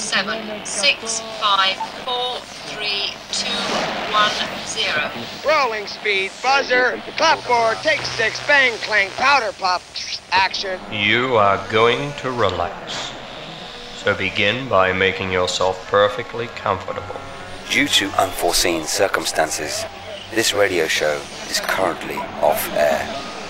7, 6, 5, 4, 3, 2, 1, 0. Rolling speed, buzzer, clapboard, take 6, bang, clang, powder puff, action. You are going to relax. So begin by making yourself perfectly comfortable. Due to unforeseen circumstances, this radio show is currently off air.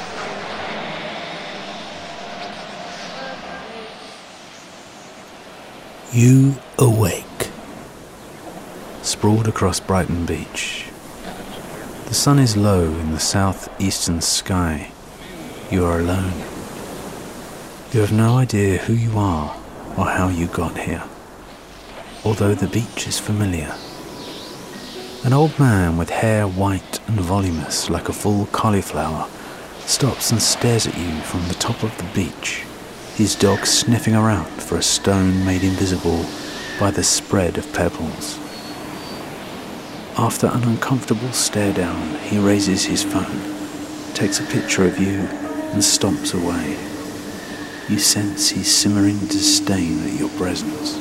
You awake, sprawled across Brighton Beach. The sun is low in the southeastern sky. You are alone. You have no idea who you are or how you got here, although the beach is familiar. An old man with hair white and voluminous like a full cauliflower stops and stares at you from the top of the beach, his dog sniffing around for a stone made invisible by the spread of pebbles. After an uncomfortable stare down, he raises his phone, takes a picture of you, and stomps away. You sense his simmering disdain at your presence.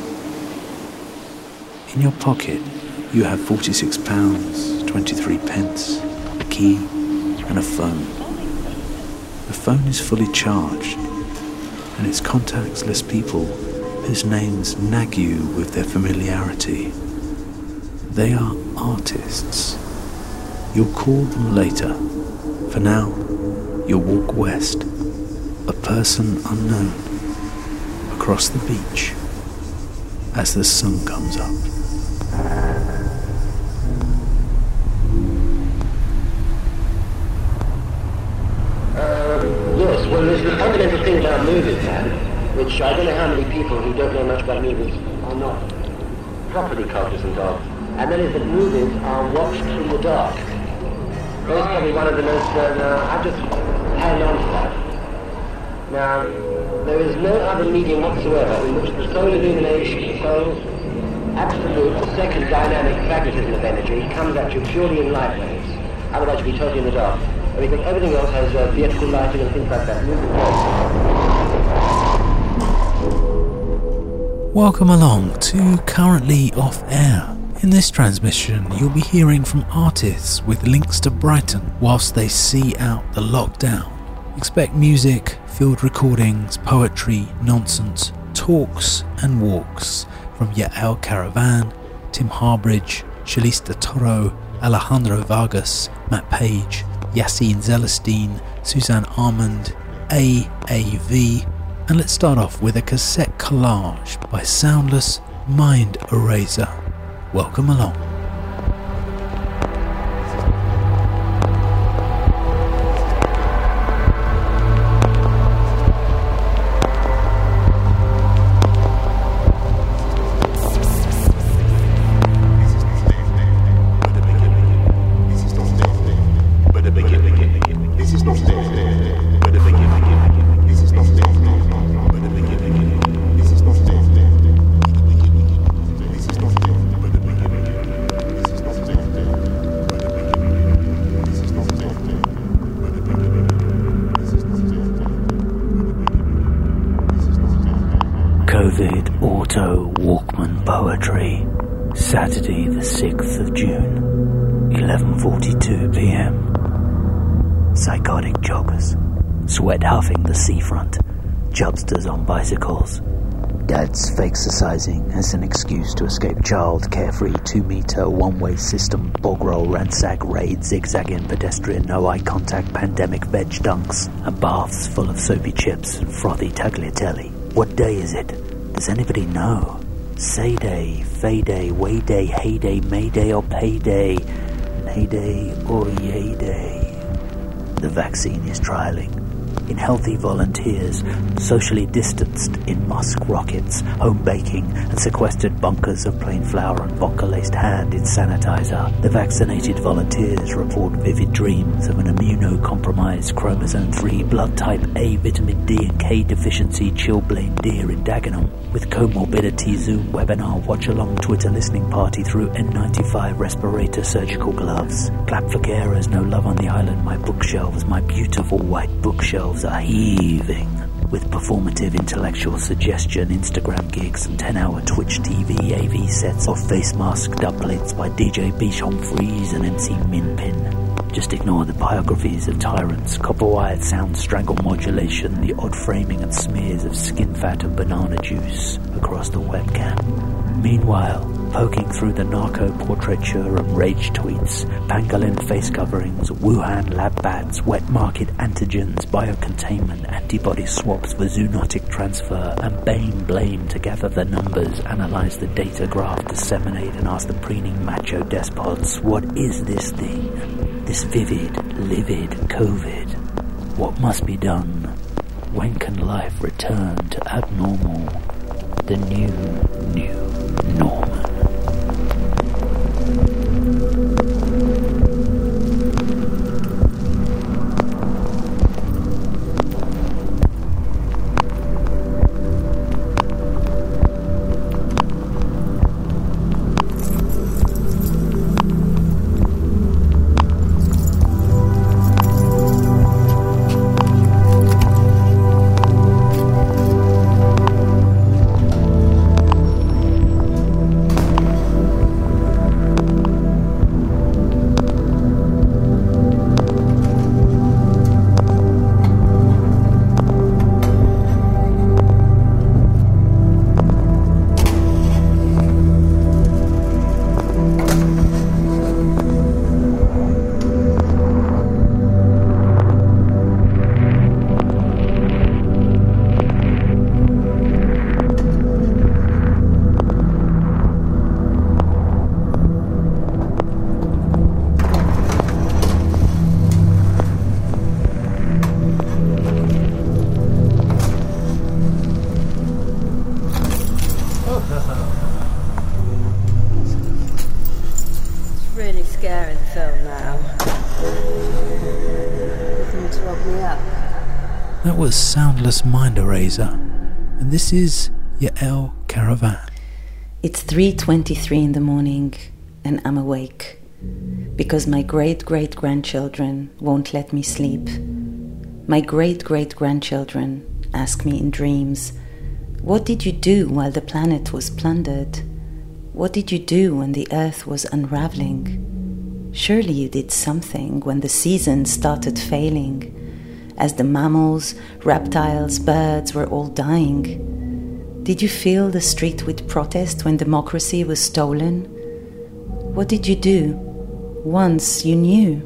In your pocket, you have £46, 23 pence, a key, and a phone. The phone is fully charged, and its contacts list people whose names nag you with their familiarity. They are artists. You'll call them later. For now, you'll walk west, a person unknown, across the beach as the sun comes up. Yes, well, there's the fundamental thing about movies, man, which I don't know how many people who don't know much about movies are not properly cognizant of, and that is that movies are watched in the dark. That is probably one of the most, I've just held on to that. Now, there is no other medium whatsoever in which the sole illumination, the sole absolute second dynamic magnetism of energy comes at you purely in light waves. Otherwise you'd be totally in the dark. Because everything else has theatrical lighting and things like that. Welcome along to Currently Off Air. In this transmission, you'll be hearing from artists with links to Brighton whilst they see out the lockdown. Expect music, field recordings, poetry, nonsense, talks and walks from Yael Caravan, Tim Harbridge, Shalista Toro, Alejandro Vargas, Matt Page, Yassine Zelestine, Suzanne Armand, AAV, and let's start off with a cassette collage by Soundless Mind Eraser. Welcome along. COVID Auto Walkman Poetry, Saturday the 6th of June, 11:42 p.m. Psychotic joggers, sweat huffing the seafront, jubsters on bicycles, dads fake-exercising as an excuse to escape child carefree 2-meter one-way system bog roll ransack raid zigzagging pedestrian no eye contact pandemic veg dunks and baths full of soapy chips and frothy tagliatelle. What day is it? Does anybody know? Say day, fay day, way day, hey day, may day or payday, nay day or yay day. The vaccine is trialling in healthy volunteers, socially distanced in Musk rockets, home baking and sequestered bunkers of plain flour and vodka-laced hand in sanitizer. The vaccinated volunteers report vivid dreams of an immunocompromised chromosome 3 blood type A vitamin D and K deficiency chilblain deer in Dagenham with comorbidity Zoom webinar watch-along Twitter listening party through N95 respirator surgical gloves. Clap for carers, no love on the island, my bookshelves, my beautiful white bookshelves are heaving. with performative intellectual suggestion, Instagram gigs, and 10-hour Twitch TV AV sets of face mask dubplates by DJ Beach Humphreys and MC Minpin. Just ignore the biographies of tyrants, copper-wired sound strangle modulation, the odd framing and smears of skin fat and banana juice across the webcam. Meanwhile, poking through the narco portraiture and rage tweets, pangolin face coverings, Wuhan lab bats, wet market antigens, biocontainment, antibody swaps for zoonotic transfer, and blame to gather the numbers, analyze the data graph, disseminate and ask the preening macho despots, what is this thing? This vivid, livid COVID? What must be done? When can life return to abnormal? The new normal. That was Soundless Mind Eraser, and this is Yael Caravan. It's 3:23 in the morning, and I'm awake, because my great-great-grandchildren won't let me sleep. My great-great-grandchildren ask me in dreams, what did you do while the planet was plundered? What did you do when the earth was unraveling? Surely you did something when the seasons started failing, as the mammals, reptiles, birds were all dying. Did you fill the street with protest when democracy was stolen? What did you do? Once you knew.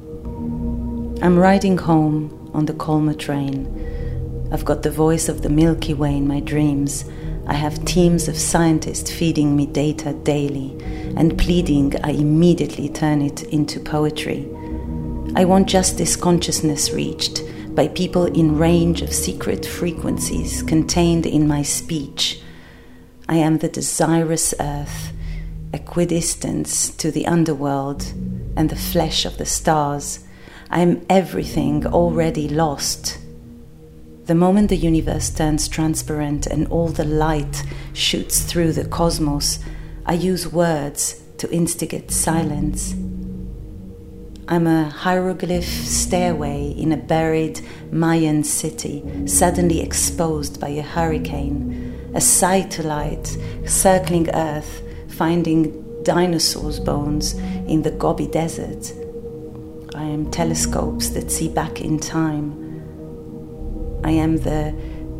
I'm riding home on the Colma train. I've got the voice of the Milky Way in my dreams. I have teams of scientists feeding me data daily, and pleading I immediately turn it into poetry. I want justice consciousness reached by people in range of secret frequencies contained in my speech. I am the desirous earth, equidistance to the underworld and the flesh of the stars. I am everything already lost. The moment the universe turns transparent and all the light shoots through the cosmos, I use words to instigate silence. I'm a hieroglyph stairway in a buried Mayan city, suddenly exposed by a hurricane, a satellite circling Earth, finding dinosaurs' bones in the Gobi Desert. I am telescopes that see back in time. I am the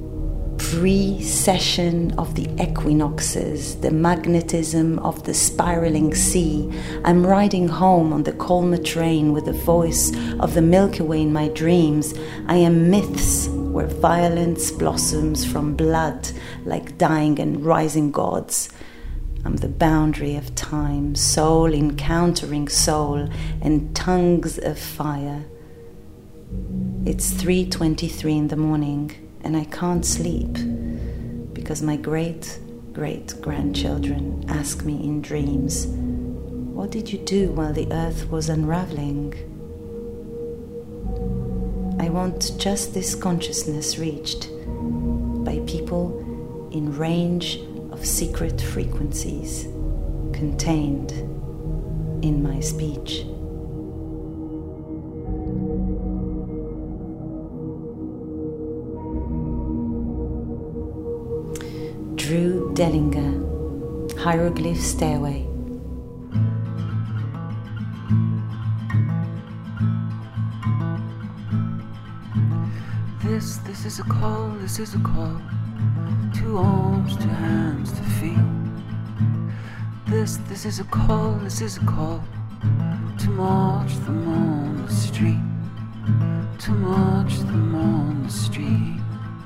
precession of the equinoxes, the magnetism of the spiraling sea. I'm riding home on the Colma train with the voice of the Milky Way in my dreams. I am myths where violence blossoms from blood like dying and rising gods. I'm the boundary of time, soul encountering soul, and tongues of fire. It's 3:23 in the morning, and I can't sleep because my great-great-grandchildren ask me in dreams, what did you do while the earth was unraveling? I want justice consciousness reached by people in range of secret frequencies contained in my speech. Drew Dellinger, Hieroglyph Stairway. This is a call, this is a call. To arms, to hands, to feet. This is a call, this is a call. To march them on the street. To march them on the street.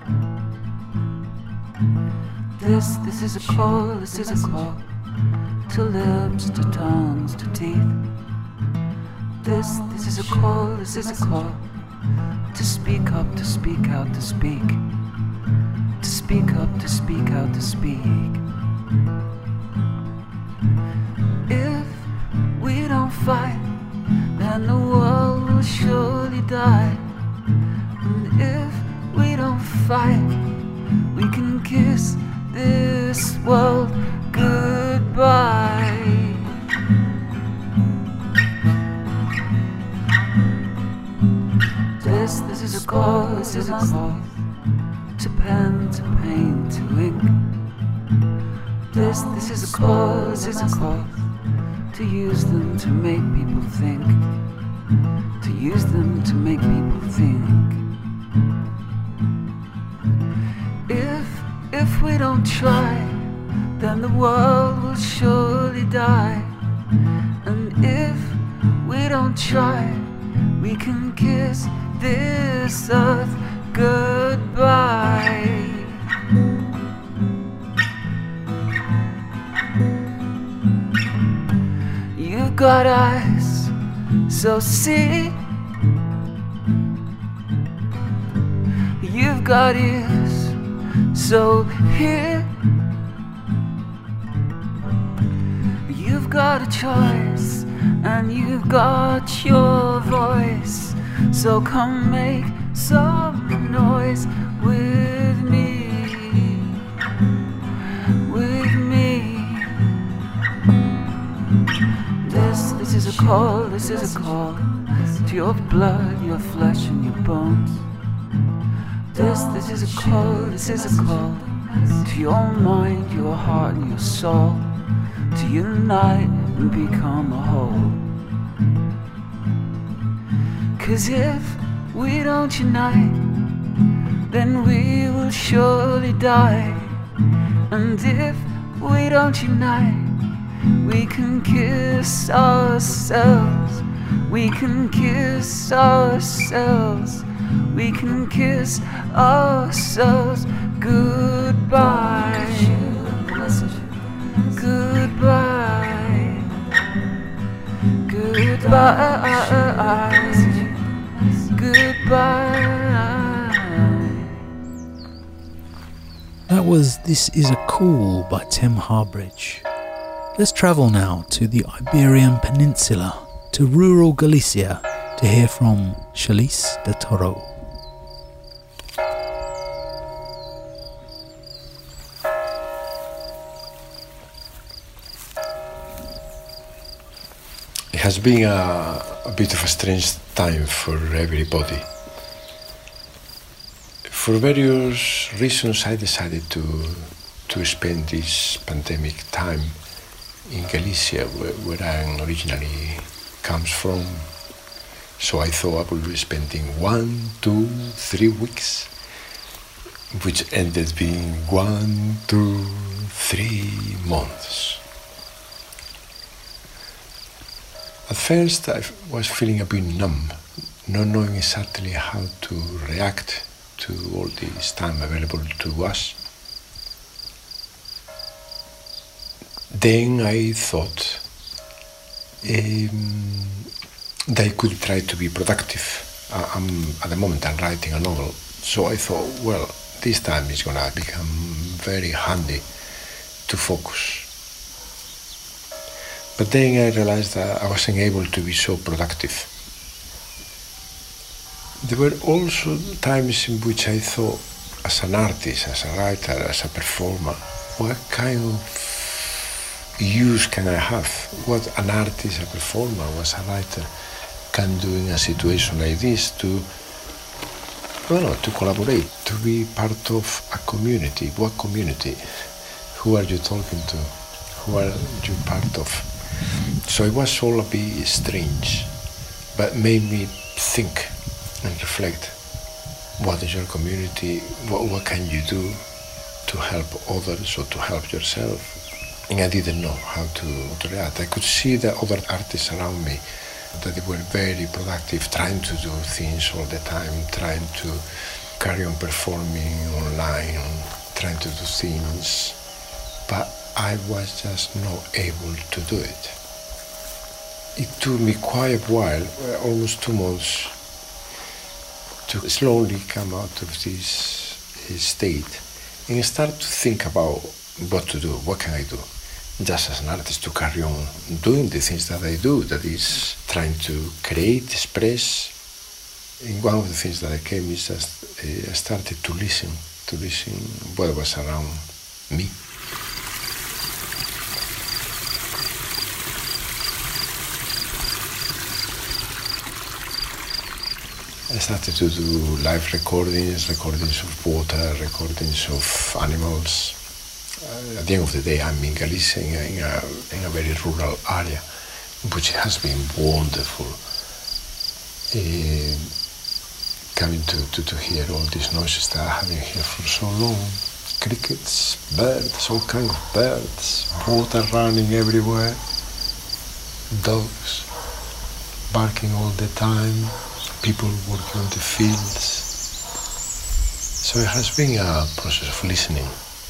This is a call, this is a call. To lips, to tongues, to teeth. This is a call, this is a call. To speak up, to speak out, to speak. To speak up, to speak out, to speak. If we don't fight, then the world will surely die. And if we don't fight, we can kiss this world goodbye. This is a call, this is a call. To pen, to paint, to ink. This is a call, this is a call. To use them to make people think. To use them to make people think. If we don't try, then the world will surely die. And if we don't try, we can kiss this earth goodbye. You've got eyes, so see. You've got ears, so hear. You've got a choice, and you've got your voice. So come make some noise with me, with me. This is a call, this is a call. To your blood, your flesh and your bones. This is a call, this is a call. To your mind, your heart and your soul. To unite and become a whole. 'Cause if we don't unite, then we will surely die. And if we don't unite, we can kiss ourselves. We can kiss ourselves. We can kiss ourselves goodbye. Goodbye. Goodbye. Goodbye. That was This Is a Call by Tim Harbridge. Let's travel now to the Iberian Peninsula, to rural Galicia, to hear from Chalice de Toro. It has been a bit of a strange time for everybody. For various reasons, I decided to spend this pandemic time in Galicia, where I originally comes from. So I thought I would be spending 1, 2, 3 weeks, which ended being 1, 2, 3 months. At first I was feeling a bit numb, not knowing exactly how to react to all this time available to us. Then I thought that I could try to be productive. At the moment I'm writing a novel, so I thought, well, this time is gonna become very handy to focus. But then I realized that I wasn't able to be so productive. There were also times in which I thought, as an artist, as a writer, as a performer, what kind of use can I have? What an artist, a performer, what a writer can do in a situation like this to collaborate, to be part of a community. What community? Who are you talking to? Who are you part of? So it was all a bit strange, but made me think and reflect. What is your community? What can you do to help others or to help yourself? And I didn't know how to react. I could see the other artists around me, that they were very productive, trying to do things all the time, trying to carry on performing online, trying to do things. But I was just not able to do it. It took me quite a while, almost 2 months, to slowly come out of this state and start to think about what to do, what can I do, just as an artist, to carry on doing the things that I do, that is trying to create, express. And one of the things that I came is just I started to listen what was around me. I started to do live recordings of water, recordings of animals. At the end of the day, I'm in Galicia, in a very rural area, which has been wonderful. Coming to hear all these noises that I have been here for so long. Crickets, birds, all kinds of birds, water running everywhere, dogs barking all the time, people working on the fields. So it has been a process of listening.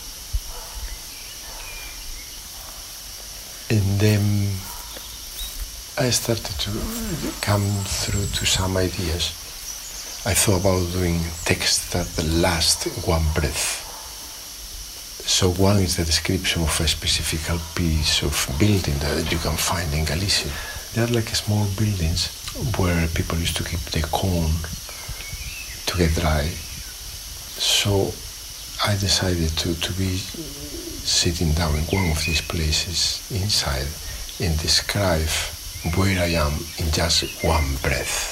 And then I started to come through to some ideas. I thought about doing texts that last one breath. So one is the description of a specific piece of building that you can find in Galicia. They are like small buildings where people used to keep the corn to get dry. So I decided to be sitting down in one of these places inside and describe where I am in just one breath.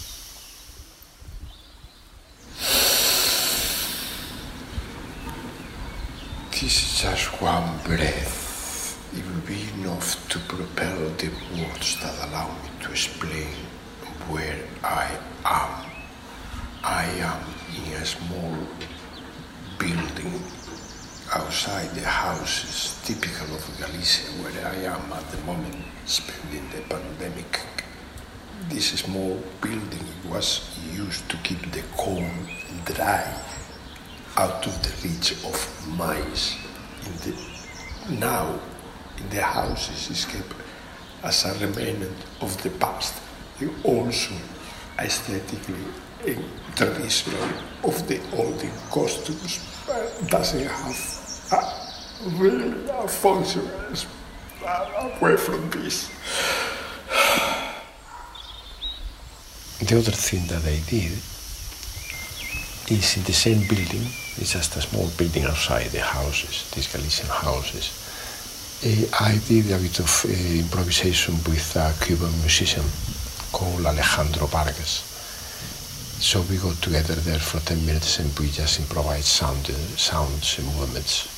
This is just one breath. It will be enough to propel the words that allow me to explain where I am. I am in a small building outside the houses, typical of Galicia, where I am at the moment, spending the pandemic. This small building was used to keep the corn dry, out of the reach of mice. Now, in the houses is kept as a remnant of the past, and also aesthetically and traditionally of the olden costumes, but doesn't have really a function away from this. The other thing that I did is in the same building, it's just a small building outside the houses, these Galician houses. I did a bit of improvisation with a Cuban musician called Alejandro Vargas. So we got together there for 10 minutes and we just improvised sounds and movements.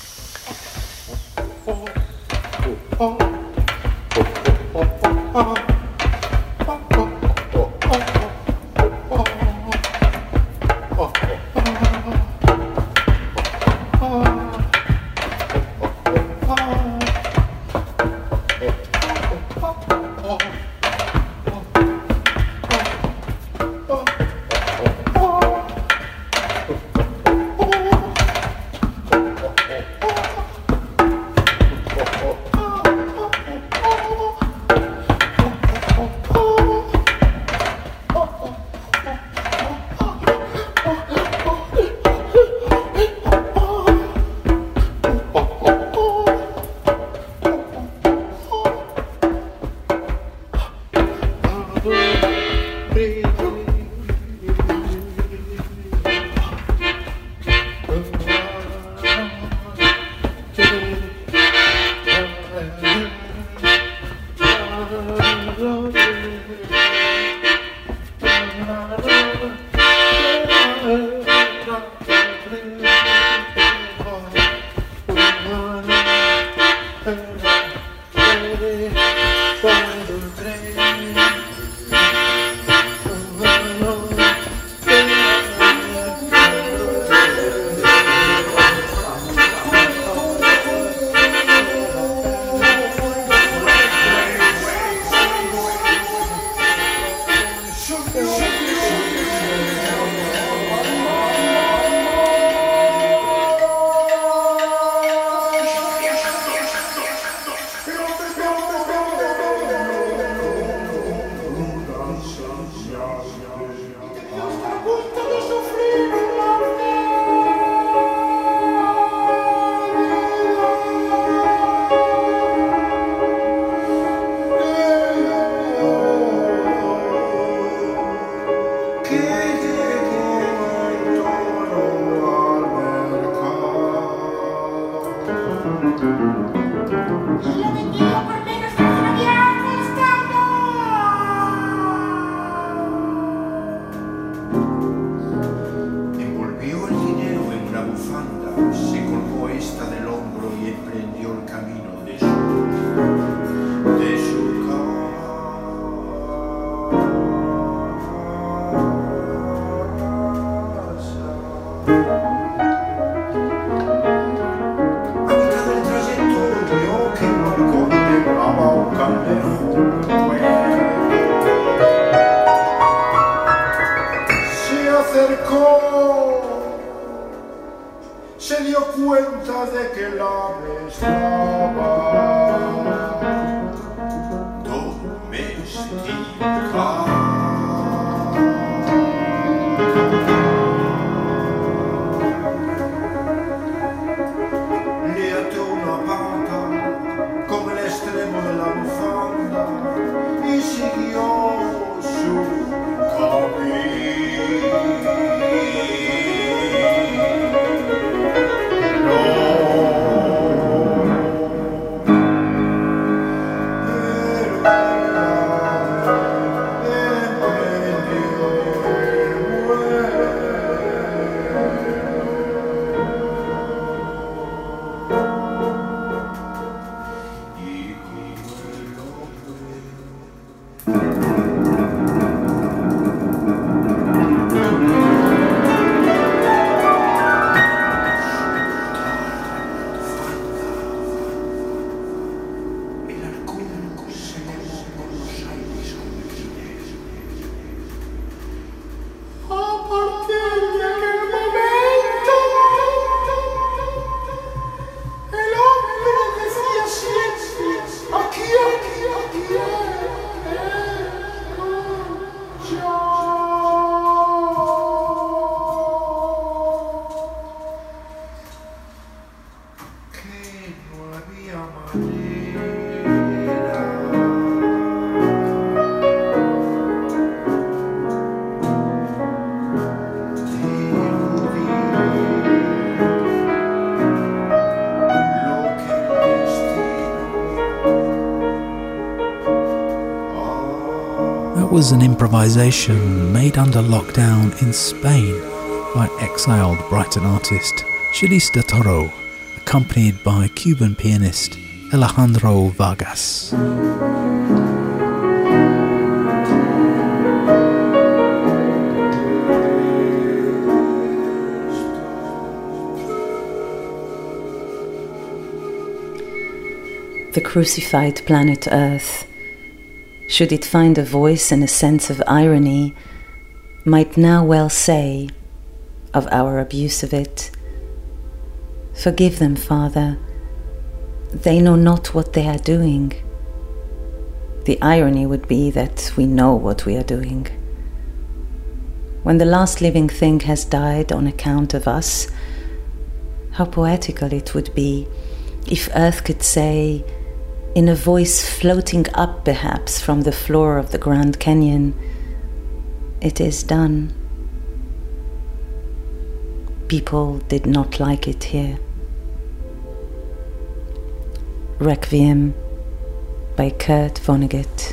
Se dio cuenta de que la estaba domesticada. Le ató una pata con el extremo de la bufanda y siguió su camino. Was an improvisation made under lockdown in Spain by exiled Brighton artist Shalista Toro, accompanied by Cuban pianist Alejandro Vargas. The crucified planet Earth, should it find a voice and a sense of irony, might now well say of our abuse of it, "Forgive them, Father. They know not what they are doing." The irony would be that we know what we are doing. When the last living thing has died on account of us, how poetical it would be if Earth could say, in a voice floating up perhaps from the floor of the Grand Canyon, "It is done." People did not like it here. Requiem by Kurt Vonnegut.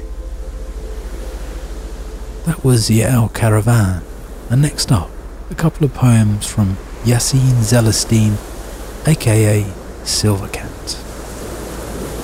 That was Yael Caravan, and next up, a couple of poems from Yassine Celestine, aka Silvercat.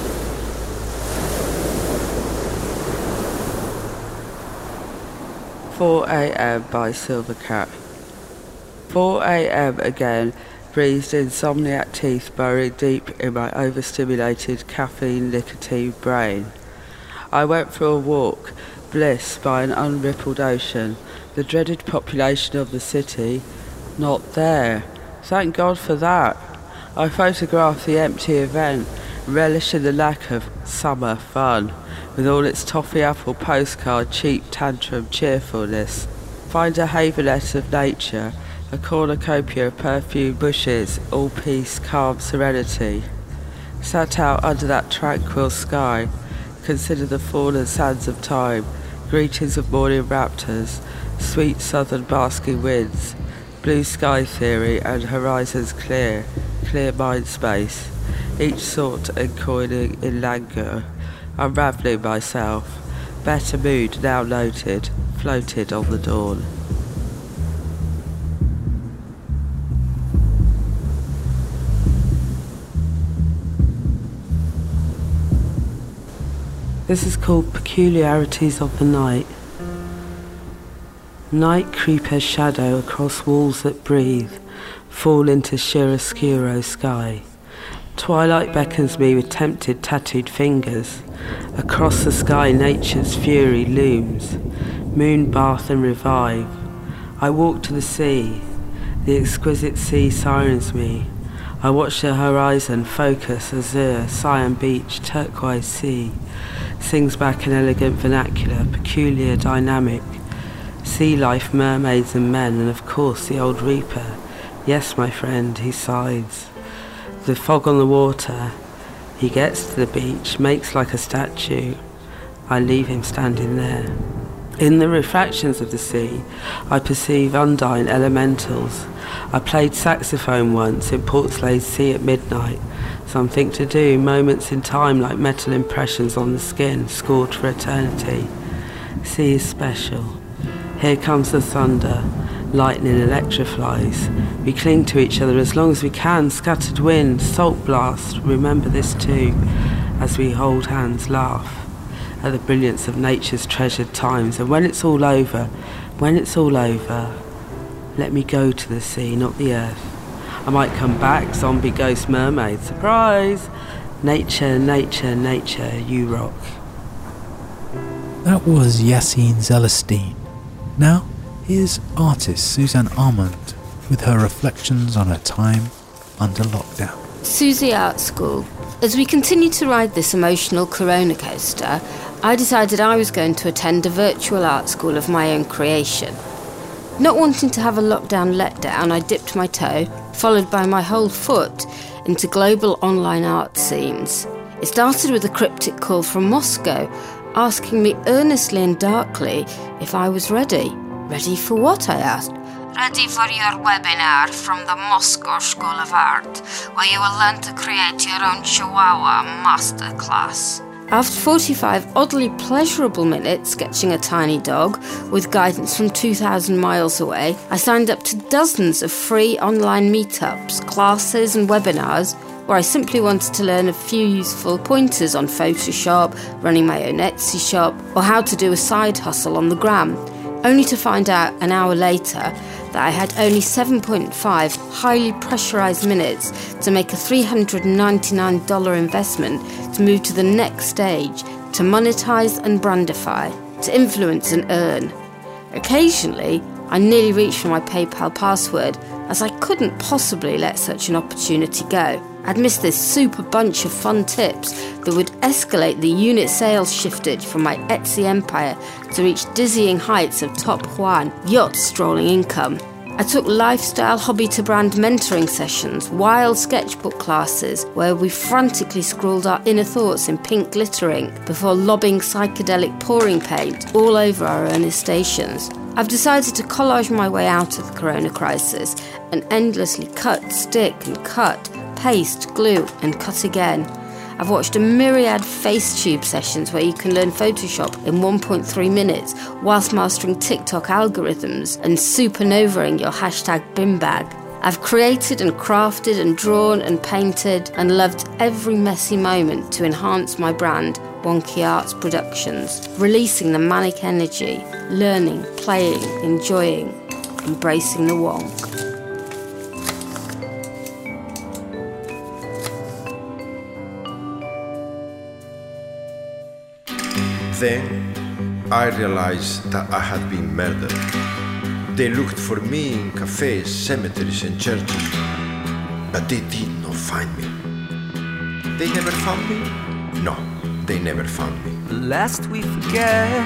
4 a.m. by Silvercat. 4 a.m. again, breathed insomniac teeth burrowing deep in my overstimulated caffeine-nicotine brain. I went for a walk, bliss by an unrippled ocean, the dreaded population of the city, not there. Thank God for that. I photographed the empty event, relishing the lack of summer fun, with all its toffee apple postcard cheap tantrum cheerfulness. Find a havenlet of nature, a cornucopia of perfumed bushes, all peace, calm serenity. Sat out under that tranquil sky, consider the fallen sands of time, greetings of morning raptors, sweet southern basking winds, blue sky theory and horizons clear mind space, each sought and coiling in languor, unravelling myself, better mood now noted, floated on the dawn. This is called Peculiarities of the Night. Night creepers shadow across walls that breathe, fall into chiaroscuro sky. Twilight beckons me with tempted tattooed fingers. Across the sky nature's fury looms, moon bath and revive. I walk to the sea, the exquisite sea sirens me. I watch the horizon focus, azure, cyan beach, turquoise sea. Sings back an elegant vernacular, peculiar, dynamic. Sea life, mermaids and men, and of course the old reaper. Yes, my friend, he sighs. The fog on the water. He gets to the beach, makes like a statue. I leave him standing there. In the refractions of the sea, I perceive undine elementals. I played saxophone once in Portslade's Sea at midnight. Something to do, moments in time like metal impressions on the skin, scored for eternity. Sea is special. Here comes the thunder. Lightning electrifies. We cling to each other as long as we can. Scattered wind, salt blast. Remember this too, as we hold hands, laugh at the brilliance of nature's treasured times. And when it's all over, let me go to the sea, not the earth. I might come back, zombie ghost mermaid, surprise! Nature, nature, nature, you rock. That was Yassine Celestine. Now, here's artist Suzanne Armand with her reflections on her time under lockdown. Susie Art School. As we continued to ride this emotional corona coaster, I decided I was going to attend a virtual art school of my own creation. Not wanting to have a lockdown letdown, I dipped my toe, followed by my whole foot, into global online art scenes. It started with a cryptic call from Moscow, asking me earnestly and darkly if I was ready. Ready for what, I asked. Ready for your webinar from the Moscow School of Art, where you will learn to create your own Chihuahua masterclass. After 45 oddly pleasurable minutes sketching a tiny dog with guidance from 2,000 miles away, I signed up to dozens of free online meetups, classes and webinars where I simply wanted to learn a few useful pointers on Photoshop, running my own Etsy shop, or how to do a side hustle on the gram, only to find out an hour later that I had only 7.5 highly pressurised minutes to make a $399 investment to move to the next stage, to monetise and brandify, to influence and earn. Occasionally, I nearly reached for my PayPal password, as I couldn't possibly let such an opportunity go. I'd missed this super bunch of fun tips that would escalate the unit sales shiftage from my Etsy empire to reach dizzying heights of Top Juan yacht strolling income. I took lifestyle hobby-to-brand mentoring sessions, wild sketchbook classes where we frantically scrawled our inner thoughts in pink glitter ink before lobbing psychedelic pouring paint all over our earnest stations. I've decided to collage my way out of the corona crisis and endlessly cut, stick and cut, paste, glue and cut again. I've watched a myriad FaceTube sessions where you can learn Photoshop in 1.3 minutes whilst mastering TikTok algorithms and supernovaing your hashtag bimbag. I've created and crafted and drawn and painted and loved every messy moment to enhance my brand Wonky Arts Productions, releasing the manic energy, learning, playing, enjoying, embracing the wonk. Then I realized that I had been murdered. They looked for me in cafes, cemeteries and churches, but they did not find me. They never found me? No, they never found me. Lest we forget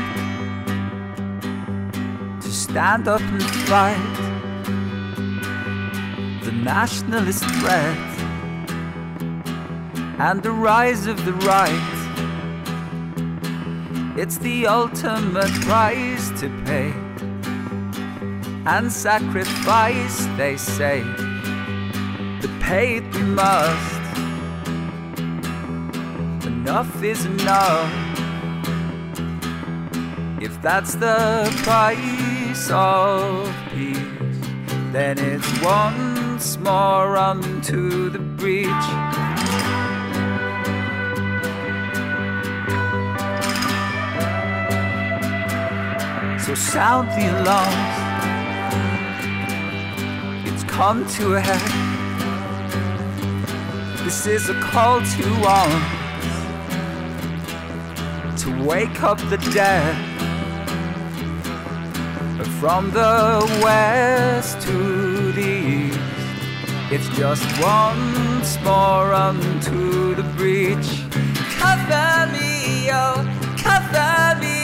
to stand up and fight the nationalist threat and the rise of the right. It's the ultimate price to pay and sacrifice, they say, but pay it we must. Enough is enough. If that's the price of peace, then it's once more unto the breach. So sound the alarms, it's come to a head. This is a call to arms, to wake up the dead. From the west to the east, it's just once more unto the breach. Cover me, oh, cover me,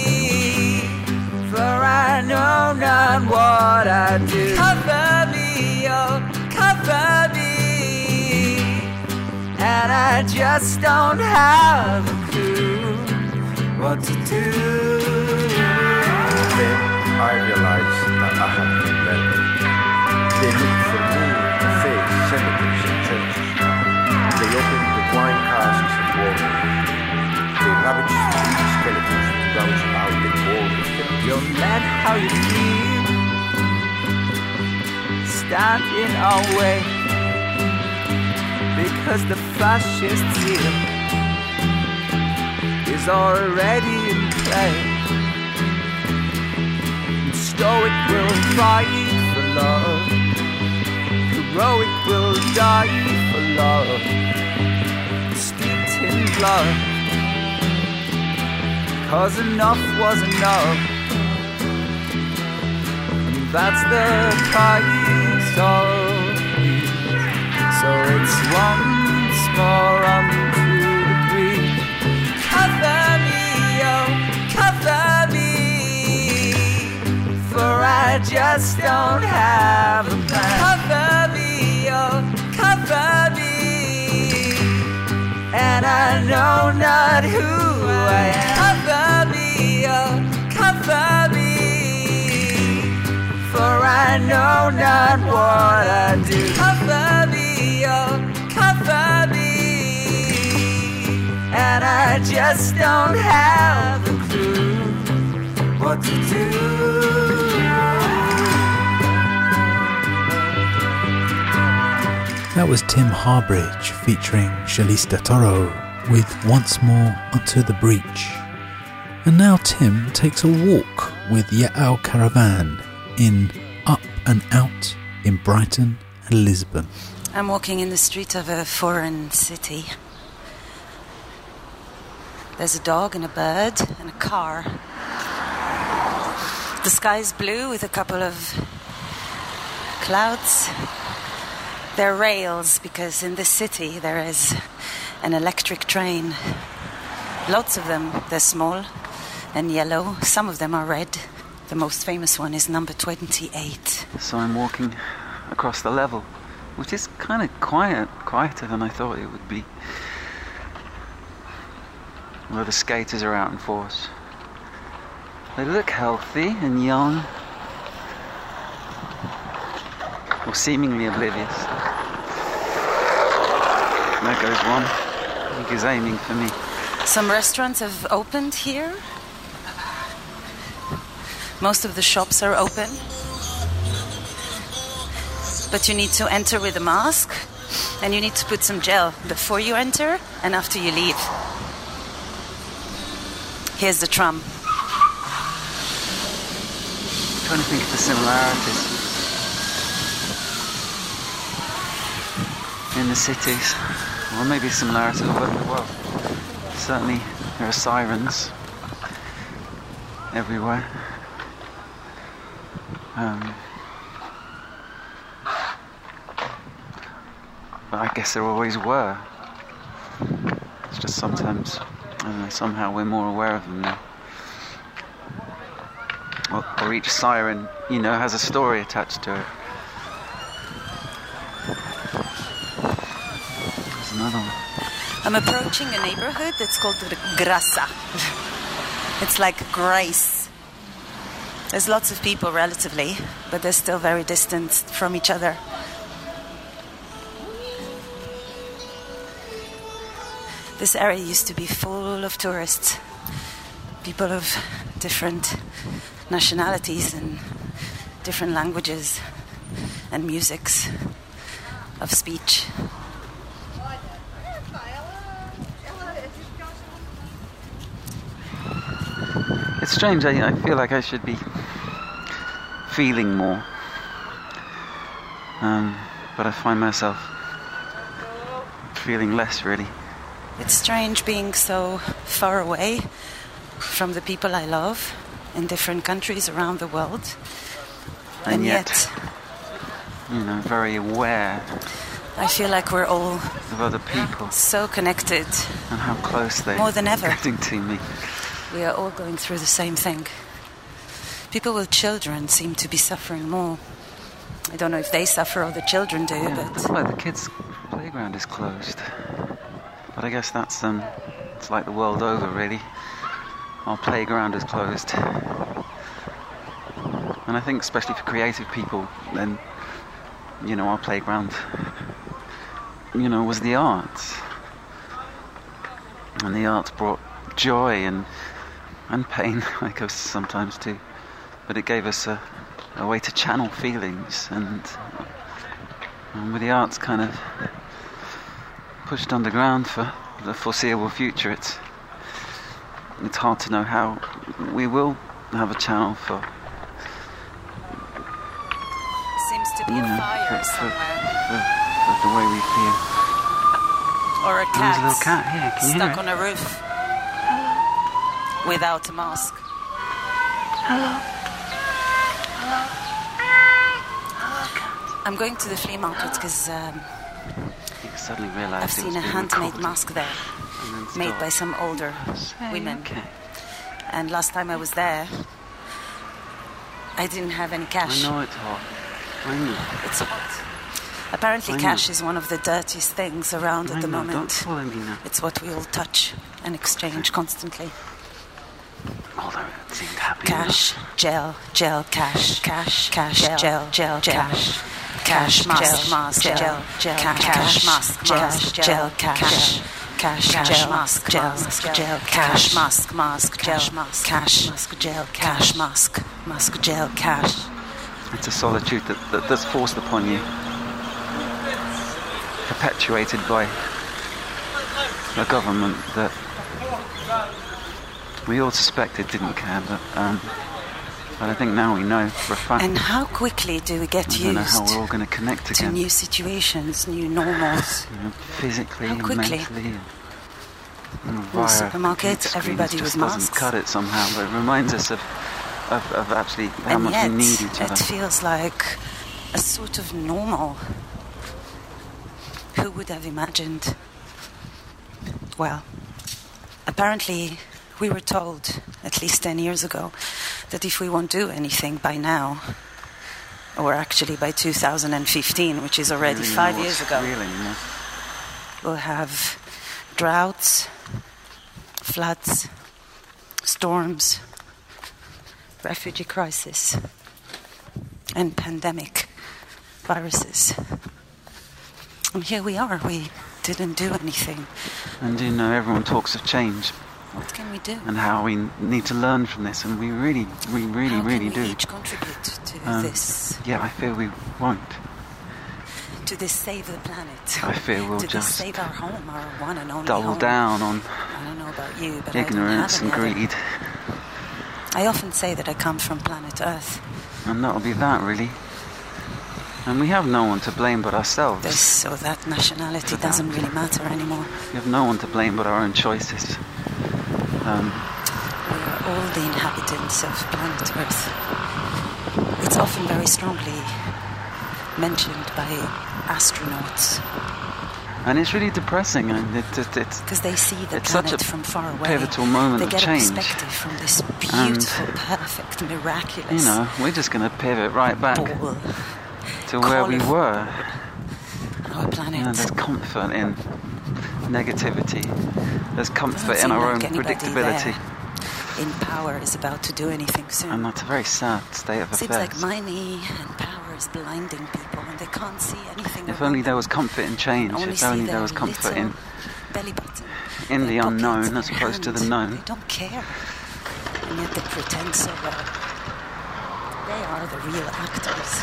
for I know not what I do. Cover me, oh, cover me, and I just don't have a clue what to do. Then I realized that I had been murdered. They looked for me in cafes, cemeteries and churches. They opened the wine casks and waters. They ravaged the skeletons to rouse out the cold of them. You're mad how you feel. Stand in our way, because the fascist zeal is already in play. Stoic will fight for love, heroic will die for love, steeped in blood, 'cause enough was enough, and that's the price of peace. So it's once more unto the breach. Cover me, oh, cover me, for I just don't have a plan. Cover me, oh, cover me, and I know not who I am. Cover me, oh, cover me, for I know not what I do. Cover me, oh, cover me, and I just don't have a clue what to do. That was Tim Harbridge featuring Shalista Toro with Once More Unto the Breach. And now Tim takes a walk with Yael Caravan in Up and Out in Brighton and Lisbon. I'm walking in the street of a foreign city. There's a dog and a bird and a car. The sky's blue with a couple of clouds. They're rails because in this city there is an electric train. Lots of them. They're small and yellow. Some of them are red. The most famous one is number 28. So I'm walking across the level, which is kind of quieter than I thought it would be. A lot of skaters are out in force. They look healthy and young, or seemingly oblivious. There goes one. I think he's aiming for me. Some restaurants have opened here. Most of the shops are open. But you need to enter with a mask, and you need to put some gel before you enter and after you leave. Here's the tram. I'm trying to think of the similarities in the cities, or maybe similarities all over the world. Certainly there are sirens everywhere. But I guess there always were. It's just sometimes, I don't know, somehow we're more aware of them now. Or each siren, you know, has a story attached to it. There's another one. I'm approaching a neighborhood that's called Grasa. It's like Grace. There's lots of people relatively, but they're still very distant from each other. This area used to be full of tourists, people of different nationalities and different languages and musics of speech. It's strange, I feel like I should be feeling more, but I find myself feeling less, really. It's strange being so far away from the people I love in different countries around the world, and yet, you know, very aware. I feel like we're all of other people, so connected, and how close they more than ever getting to me. We are all going through the same thing. People with children seem to be suffering more. I don't know if they suffer or the children do, but well, the kids' playground is closed. But I guess that's it's like the world over, really. Our playground is closed. And I think especially for creative people, then, you know, our playground, you know, was the arts. And the arts brought joy and pain, I guess, sometimes too. But it gave us a way to channel feelings, and with the arts kind of pushed underground for the foreseeable future, it's hard to know how we will have a channel for. Seems to be a fire somewhere. For the way we feel. Or a cat. There's a little cat here. Can you hear stuck it? on a roof without a mask. Hello. I'm going to the flea market because suddenly realized I've seen a handmade mask there, made by some older women. Okay. And last time I was there, I didn't have any cash. I know it's hot. I know. It's hot. Apparently cash is one of the dirtiest things around at the moment. Don't follow me now. It's what we all touch and exchange constantly. Although it seemed happy cash, gel, cash, gel, cash. Cash, mask, gel, cash, mask, gel, cash. Cash, mask, gel, cash, mask, gel, cash, gel, cash, mask, gel, cash. It's a solitude that's forced upon you, perpetuated by a government that we all suspected didn't care, but I think now we know for a fact. And how quickly do we get I don't know used how we're all going to connect to again. new situations, new normals? You know, physically, How quickly? mentally. In the supermarket, everybody with masks. Doesn't cut it somehow, but it reminds us of actually how And much yet, we need each other. it feels like a sort of normal. Who would have imagined? Well, apparently we were told, at least 10 years ago, that if we won't do anything by now, or actually by 2015, which is already 5 years ago, we'll have droughts, floods, storms, refugee crisis, and pandemic viruses. And here we are, we didn't do anything. And you know, everyone talks of change. What can we do? And how we need to learn from this, and we really do. How can we each contribute to this? Yeah, I fear we won't. To this save the planet. I fear we'll to just this save our home, our one and only double home. down on I don't know about about you, but ignorance I don't and have any greed. I often say that I come from planet Earth. And that'll be that, really. And we have no one to blame but ourselves. This or that nationality doesn't really matter anymore. We have no one to blame but our own choices. We are all the inhabitants of planet Earth. It's often very strongly mentioned by astronauts. And it's really depressing. It's because they see the planet such a from far away. Pivotal moment they of get change. A perspective from this beautiful, perfect, miraculous. You know, we're just going to pivot right back to where we were. Our planet. You know, there's comfort in negativity. There's comfort in our own predictability. In power is about to do anything soon. And that's a very sad state of affairs. Seems like money and power is blinding people, and they can't see anything. If only there was comfort in change. If only there was comfort in belly button, in the unknown as opposed to the known. They don't care, and yet they pretend so well. They are the real actors.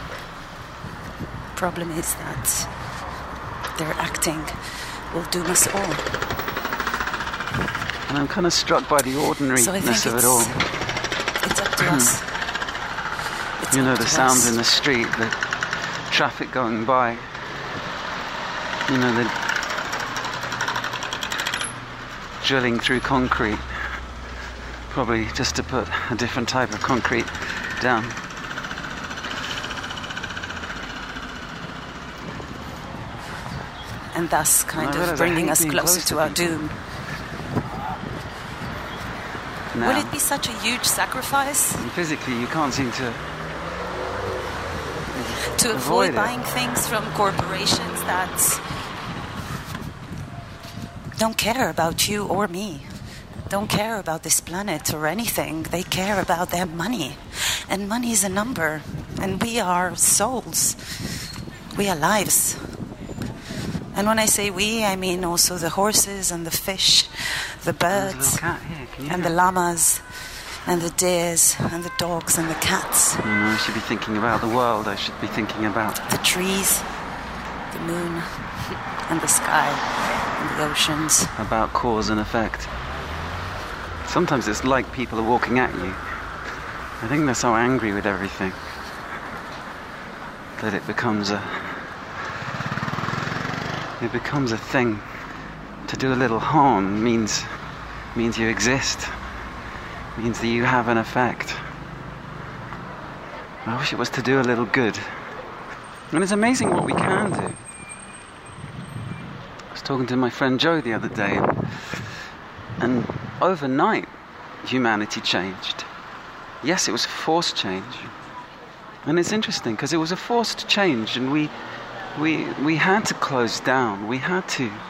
Problem is that their acting will doom us all. And I'm kind of struck by the ordinariness of it all. It's up to us. You know, the sounds in the street, the traffic going by. You know, the drilling through concrete. Probably just to put a different type of concrete down. And thus kind of bringing us closer to our doom. Now, will it be such a huge sacrifice? And physically, you can't seem to avoid buying things from corporations that don't care about you or me, don't care about this planet or anything. They care about their money. And money is a number. And we are souls. We are lives. And when I say we, I mean also the horses and the fish, the birds, and the llamas, and the deers, and the dogs, and the cats. I should be thinking about the world. I should be thinking about the trees, the moon, and the sky, and the oceans. About cause and effect. Sometimes it's like people are walking at you. I think they're so angry with everything that it becomes a thing. To do a little harm means you exist. Means that you have an effect. I wish it was to do a little good. And it's amazing what we can do. I was talking to my friend Joe the other day, and overnight humanity changed. Yes, it was forced change. And it's interesting because it was a forced change, and we had to close down. We had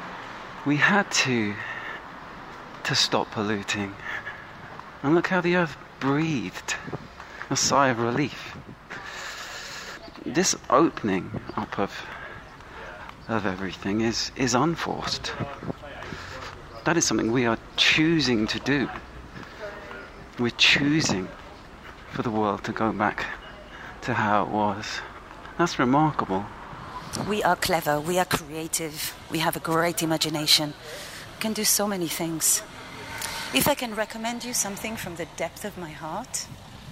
to stop polluting. And look how the earth breathed a sigh of relief. This opening up of everything is unforced. That is something we are choosing to do. We're choosing for the world to go back to how it was. That's remarkable. We are clever, we are creative, we have a great imagination. We can do so many things. If I can recommend you something from the depth of my heart,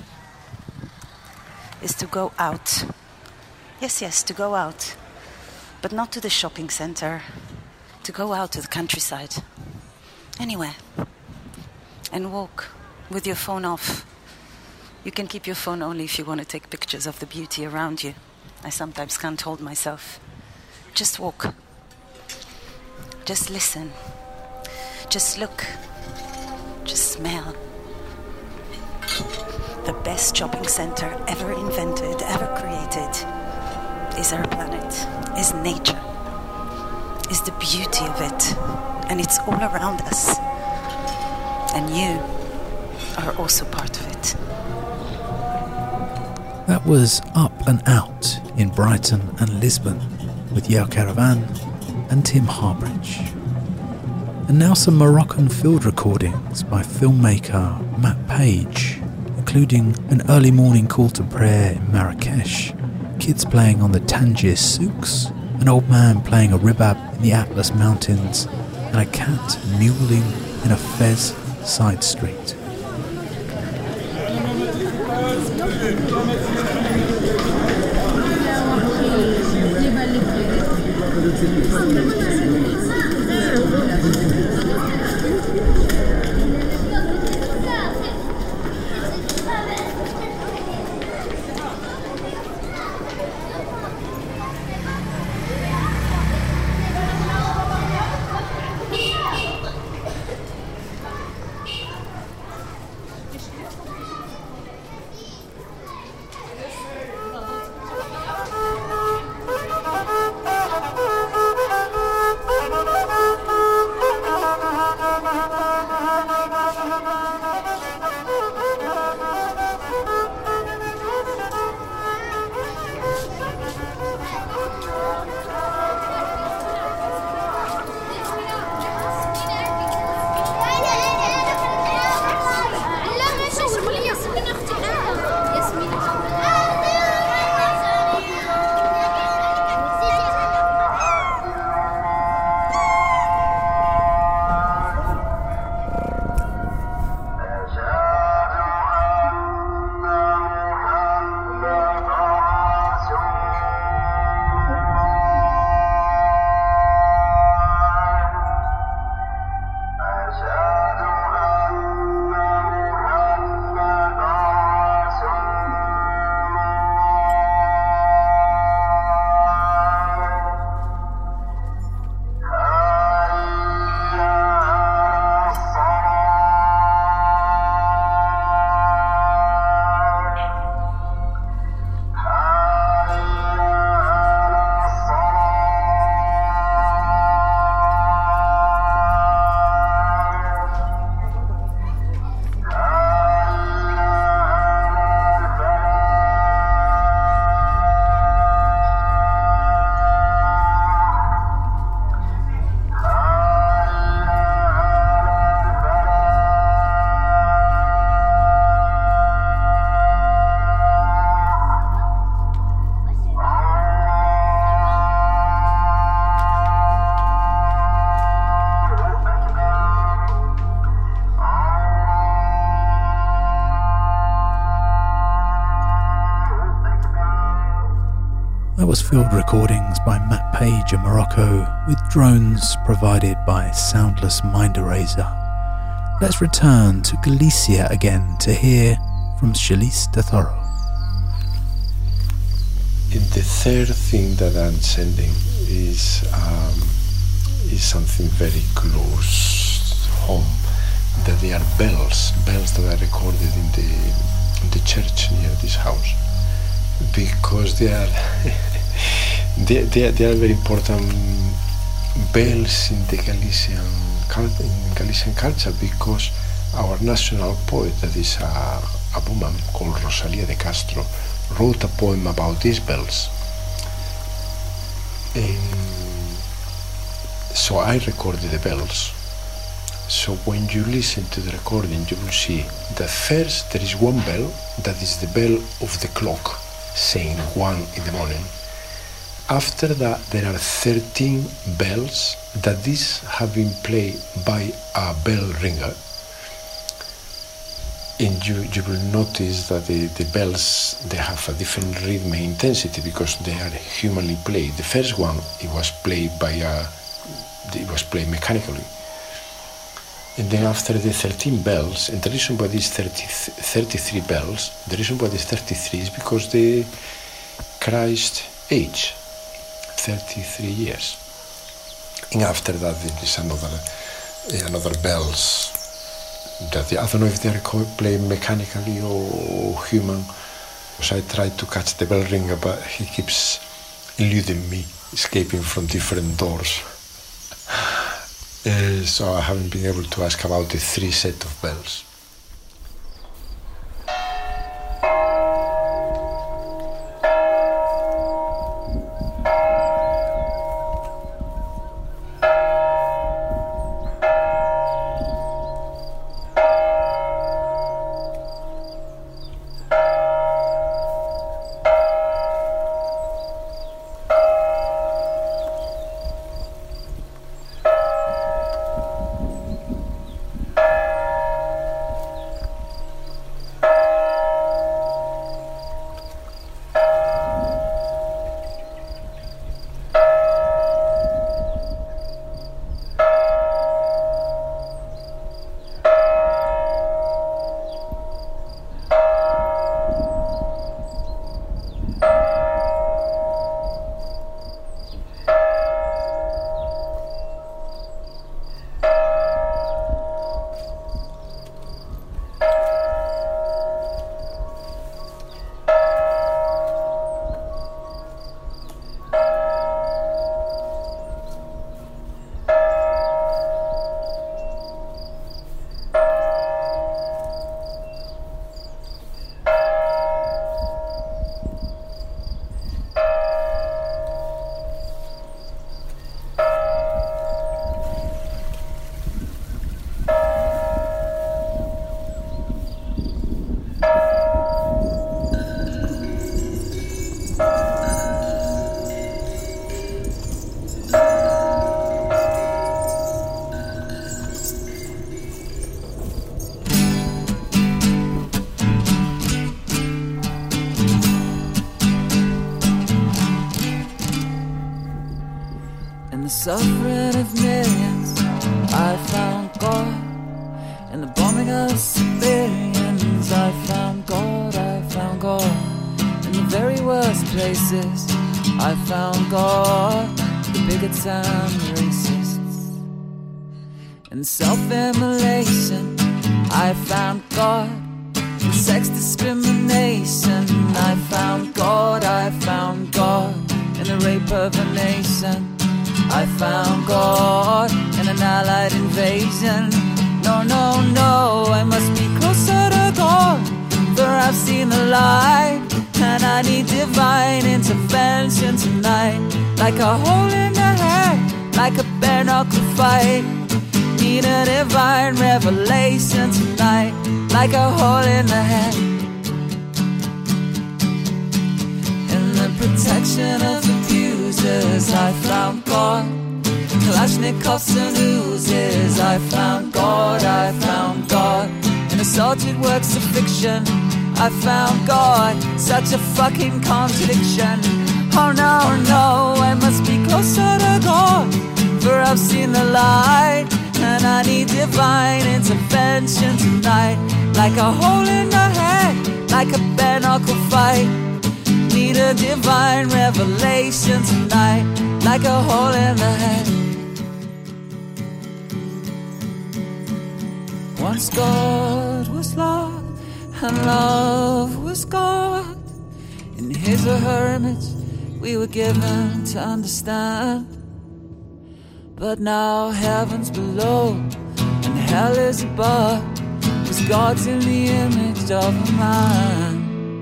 is to go out. Yes, to go out. But not to the shopping center. To go out to the countryside. Anywhere. And walk with your phone off. You can keep your phone only if you want to take pictures of the beauty around you. I sometimes can't hold myself. Just walk. Just listen. Just look. Just smell. The best shopping center ever invented, ever created, is our planet, is nature, is the beauty of it. And it's all around us. And you are also part of it. That was Up and Out in Brighton and Lisbon with Yale Caravan and Tim Harbridge. And now some Moroccan field recordings by filmmaker Matt Page, including an early morning call to prayer in Marrakesh, kids playing on the Tangier souks, an old man playing a ribab in the Atlas Mountains, and a cat mewling in a Fez side street. That was field recordings by Matt Page in Morocco, with drones provided by Soundless Mind Eraser. Let's return to Galicia again to hear from Chalice de Thoro. And the third thing that I'm sending is something very close home. That they are bells that are recorded in the church near this house, because they are they are very important bells in the Galician culture, because our national poet, that is a woman called Rosalía de Castro, wrote a poem about these bells. So I recorded the bells. So when you listen to the recording, you will see that first there is one bell, that is the bell of the clock, saying 1 in the morning. After that, there are 13 bells that these have been played by a bell ringer. And you will notice that the bells, they have a different rhythm intensity because they are humanly played. The first one, it was played mechanically. And then after the 13 bells, and the reason why these 33 bells, the reason why there's 33 is because the Christ age, 33 years. And after that there is another bells that I don't know if they're played mechanically or human. So I tried to catch the bell ringer, but he keeps eluding me, escaping from different doors. So I haven't been able to ask about the 3 sets of bells. suffering of millions, I found God. In the bombing of civilians, I found God, I found God. In the very worst places, I found God. The bigots and the racists. In self-immolation, I found God. In sex discrimination, I found God, I found God. In the rape of a nation, I found God. In an allied invasion, no, no, no, I must be closer to God, for I've seen the light, and I need divine intervention tonight. Like a hole in the head, like a bare knuckle fight. Need a divine revelation tonight. Like a hole in the head. In the protection of abusers, I found God. Kalashnikovs and oozes, I found God, I found God. In assaulted works of fiction, I found God. Such a fucking contradiction. Oh no, no, I must be closer to God, for I've seen the light, and I need divine intervention tonight. Like a hole in the head, like a bare knuckle fight. Need a divine revelation tonight. Like a hole in the head. Once God was love, and love was God. In his or her image, we were given to understand. But now heaven's below, and hell is above, 'cause God's in the image of a man.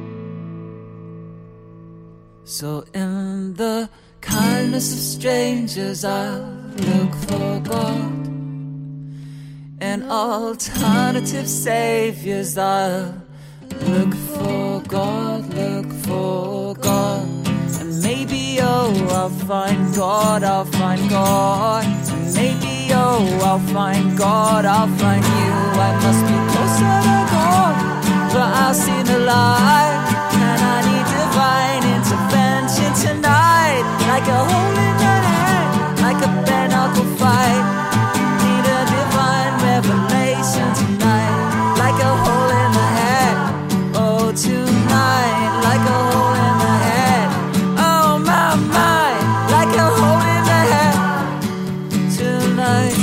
So in the kindness of strangers, I'll look for God. In alternative saviors, I'll look for God, look for God. And maybe, oh, I'll find God, I'll find God. And maybe, oh, I'll find God, I'll find you. I must be closer to God, for I've seen the light, and I need divine intervention tonight. Like a hole in the head, like a bare knuckle fight. Need a divine revelation tonight. Like a hole in the head, oh, tonight. Like a hole in the head, oh, my mind. Like a hole in the head, tonight.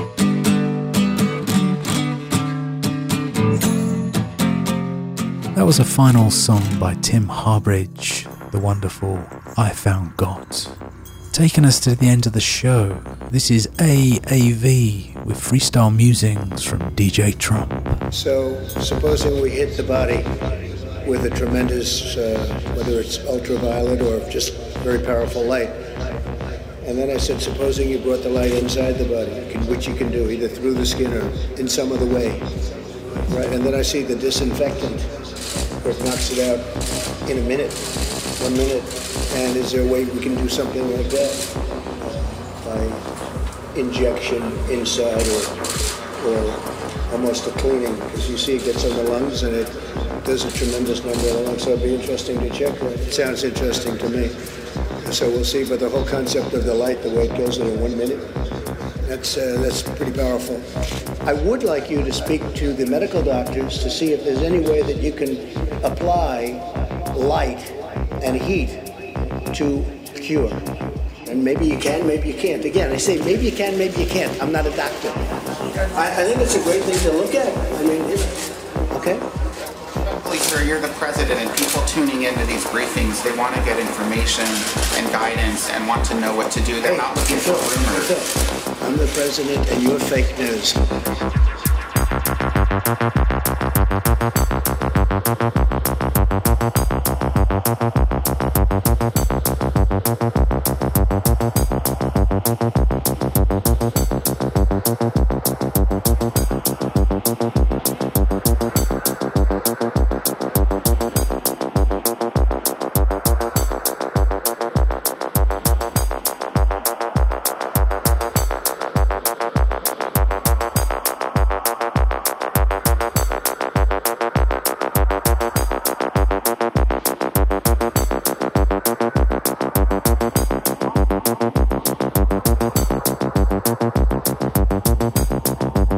That was a final song by Tim Harbridge, the wonderful I Found God. Taking us to the end of the show, this is AAV with freestyle musings from DJ Trump. So, supposing we hit the body with a tremendous, whether it's ultraviolet or just very powerful light, and then I said, supposing you brought the light inside the body, which you can do, either through the skin or in some other way, right? And then I see the disinfectant, where it knocks it out in a minute, 1 minute. And is there a way we can do something like that by injection inside or almost a cleaning? Because you see it gets on the lungs and it does a tremendous number of the lungs. So it'd be interesting to check that. It sounds interesting to me. So we'll see. But the whole concept of the light, the way it goes in 1 minute, that's pretty powerful. I would like you to speak to the medical doctors to see if there's any way that you can apply light and heat to cure. And maybe you can, maybe you can't. Again, I say maybe you can, maybe you can't. I'm not a doctor. I think it's a great thing to look at. I mean, okay? Sir, you're the president, and people tuning into these briefings, they want to get information and guidance and want to know what to do. They're not looking for rumors. I'm the president, and you're fake news.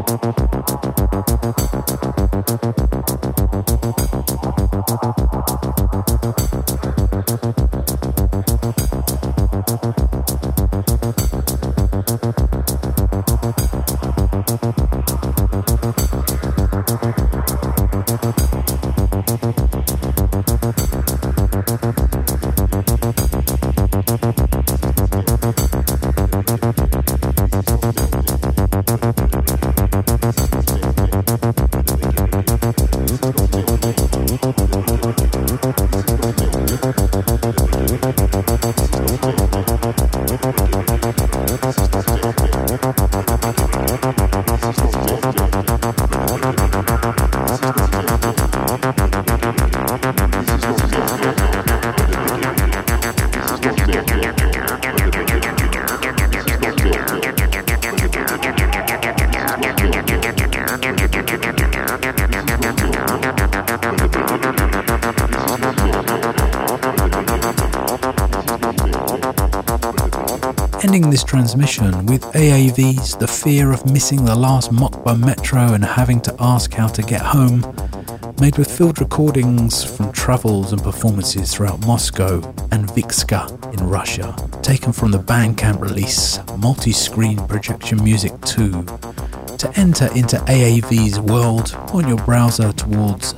Ending this transmission with AAV's The Fear of Missing the Last Mokba Metro and Having to Ask How to Get Home, made with field recordings from travels and performances throughout Moscow and Vikska in Russia, taken from the Bandcamp release Multi-Screen Projection Music 2. To enter into AAV's world, point your browser towards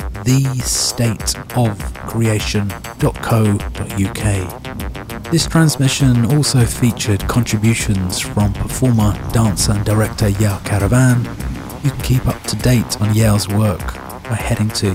thestateofcreation.co.uk. This transmission also featured contributions from performer, dancer and director Yael Caravan. You can keep up to date on Yael's work by heading to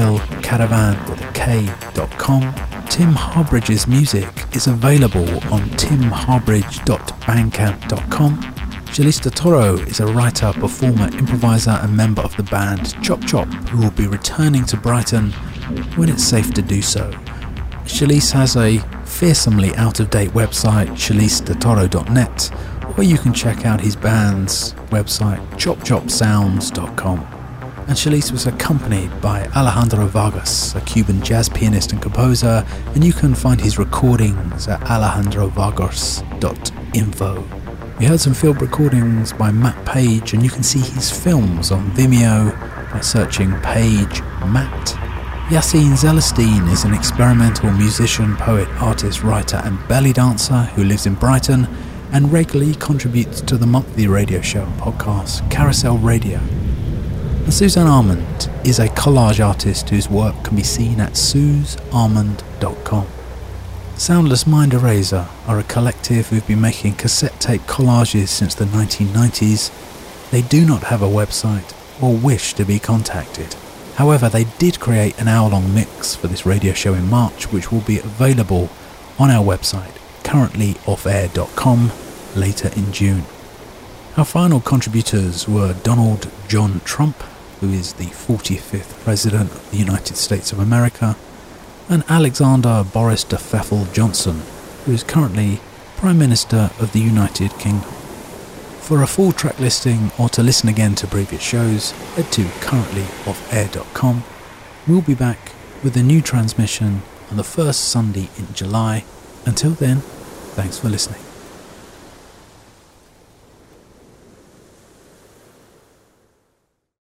yaelcaravan.com. Tim Harbridge's music is available on timharbridge.bandcamp.com. Shalista Toro is a writer, performer, improviser and member of the band Chop Chop, who will be returning to Brighton when it's safe to do so. Shalise has a fearsomely out-of-date website, shalistatoro.net, or you can check out his band's website, chopchopsounds.com. And Shalise was accompanied by Alejandro Vargas, a Cuban jazz pianist and composer, and you can find his recordings at alejandrovargas.info. We heard some field recordings by Matt Page, and you can see his films on Vimeo by searching Page Matt. Yassine Celestine is an experimental musician, poet, artist, writer and belly dancer who lives in Brighton and regularly contributes to the monthly radio show and podcast Carousel Radio. And Suzanne Armand is a collage artist whose work can be seen at suzearmand.com. Soundless Mind Eraser are a collective who've been making cassette tape collages since the 1990s. They do not have a website or wish to be contacted. However, they did create an hour-long mix for this radio show in March, which will be available on our website, currently offair.com, later in June. Our final contributors were Donald John Trump, who is the 45th President of the United States of America, and Alexander Boris de Pfeffel Johnson, who is currently Prime Minister of the United Kingdom. For a full track listing or to listen again to previous shows, head to currentlyoffair.com. We'll be back with a new transmission on the first Sunday in July. Until then, thanks for listening.